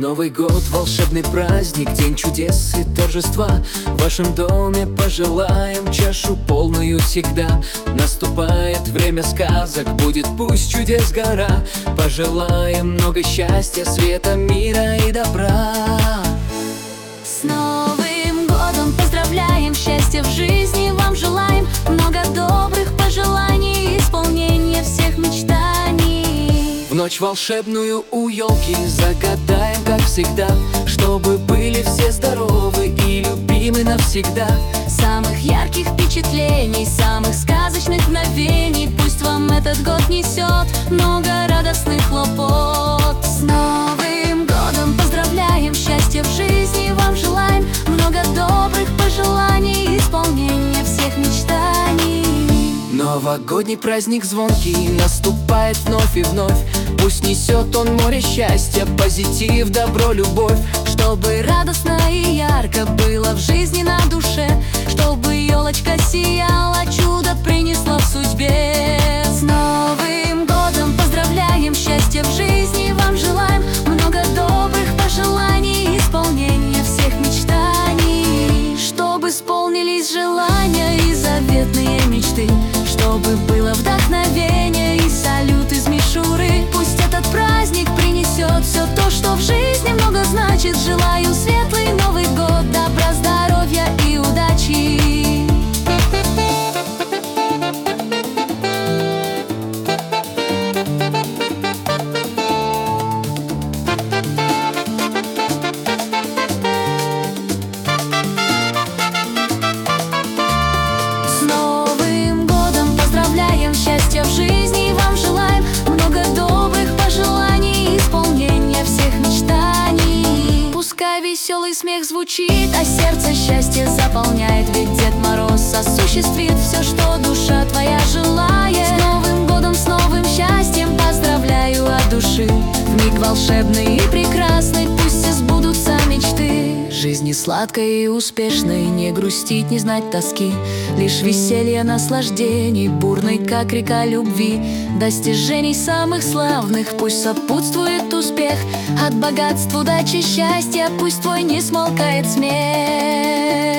Новый год, волшебный праздник, день чудес и торжества. В вашем доме пожелаем чашу полную всегда. Наступает время сказок, будет пусть чудес гора. Пожелаем много счастья, света, мира и добра. С Новым годом поздравляем, счастья в жизни вам желаем. Много добрых пожеланий, исполнения всех мечтаний. В ночь волшебную у елки загадаем, как всегда, чтобы были все здоровы и любимы навсегда. Самых ярких впечатлений, самых сказочных мгновений пусть вам этот год несет много радостных хлопот. С Новым годом поздравляем, счастья в жизни вам желаем. Много добрых пожеланий, исполнения всех мечтаний. Новогодний праздник звонкий наступает вновь и вновь. Пусть несет он море счастья, позитив, добро, любовь. Чтобы радостно и ярко было в жизни на душе, чтобы елочка сияла, чудо принесла в судьбе. С Новым годом поздравляем, счастья в жизни вам желаем. Много добрых пожеланий, исполнения всех мечтаний. Чтобы исполнились желания и заветные мечты, чтобы было вдохновение и салют из мишуры. Пусть этот праздник принесет все то, что в жизни много значит. Желаю светлый Новый год, добра, здоровья и удачи. С Новым годом поздравляем, счастья в жизни вам желаем. Много добрых пожеланий, исполнения всех мечтаний. Пускай веселый смех звучит, а сердце счастье заполняет. Ведь Дед Мороз осуществит все, что душа твоя желает. С Новым годом, с новым счастьем поздравляю от души. В миг волшебный и прекрасный пусть все сбудутся мечты. Жизни сладкой и успешной, не грустить, не знать тоски. Лишь веселье, наслаждений, бурной, как река любви. Достижений самых славных пусть сопутствует успех. От богатства, удачи, счастья пусть твой не смолкает смех.